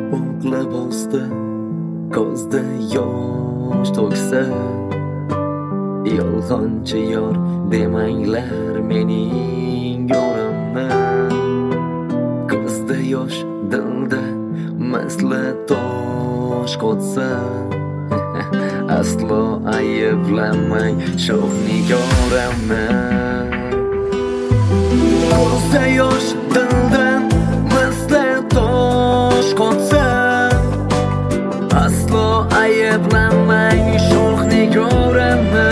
Bog'la bosdi ko'zda yosh to'ksa, yolg'onchi yor demanglar mening yorimni. Ko'zda yosh, dilda masla tosh qotsa, aslo ayblamang shoh nigoramni. Ko'zda yosh, dilda masla tosh qotsa, aslo ayblamang shoh nigoramni.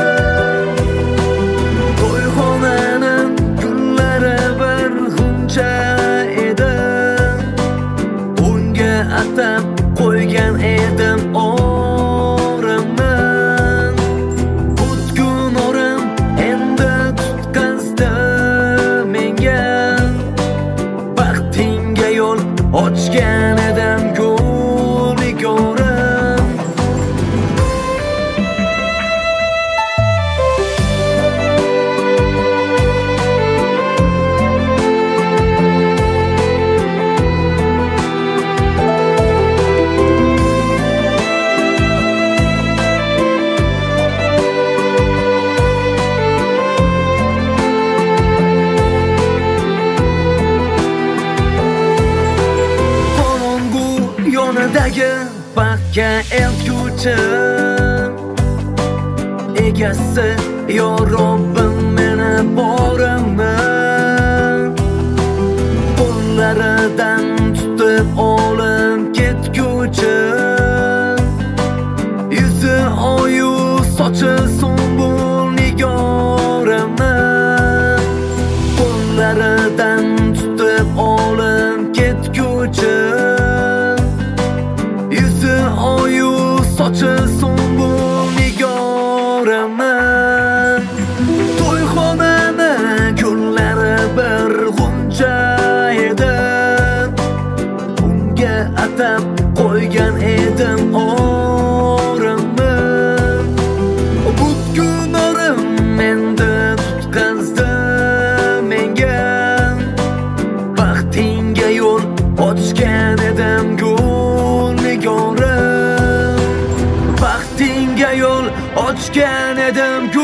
To'yxonaning kunlari bir g'uncha edi, unga atab qo'ygan edim orimni. Butkul orim endi tutqazdi menga, baxtingga yo'l ochgan edim gul nigorim. Yonidagi baxtga eltguvchi egasi yo Robbim meni borimni qo'llaridan tutib olib ketguvchi, yuzi oyu sochi sumbul nigorimni qo'llaridan tutib olib ketguvchi, oyu sochi sumbul nigorimni. To'yxonani kunlari bir g'uncha edi, unga atab qo'ygan edim orimni. Butkul orim endi tutqazdi menga, baxtingga yo'l ochgan edim gul nigorim. Baxtingga yo'l ochgan edim